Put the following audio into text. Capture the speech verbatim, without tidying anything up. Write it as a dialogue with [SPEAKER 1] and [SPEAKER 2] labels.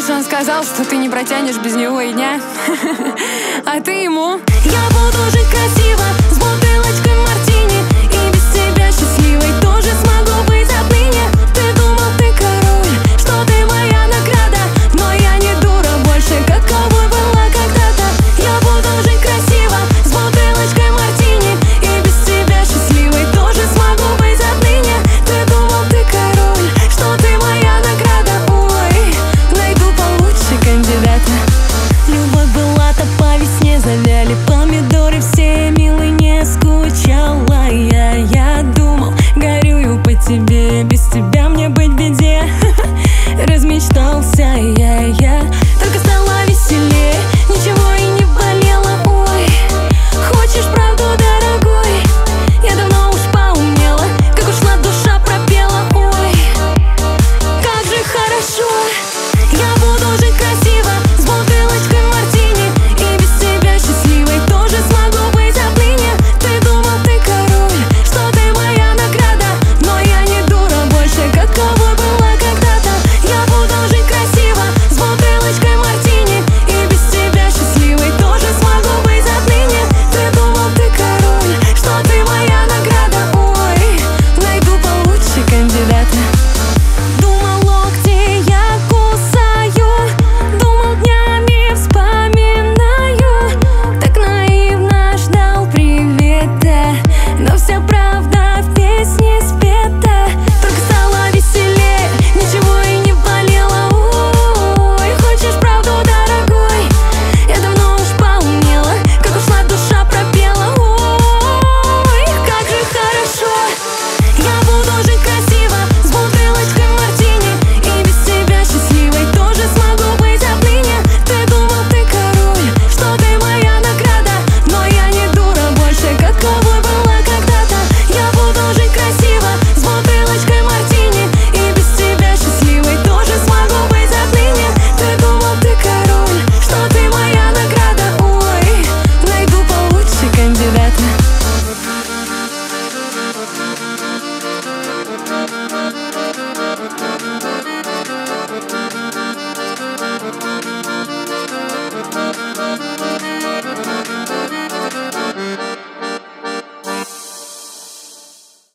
[SPEAKER 1] Помнишь, он сказал, что ты не протянешь без него и дня? А ты ему:
[SPEAKER 2] я буду жить красиво, с бутылочкой мартини, и без тебя счастливой тоже смогу быть отныне. Ты думал, ты король, что ты моя награда, но я не дура больше, каковой была когда-то. Я буду жить красиво, с бутылочкой мартини, и без тебя счастливой тоже смогу быть отныне. Ты думал, ты король, что ты моя награда, ой, найду получше кандидата. Любовь была-то по весне, завяли помидоры все, милый, не скучала я. Я думал, горюю по тебе, без тебя мне быть в беде. Размечтался я, я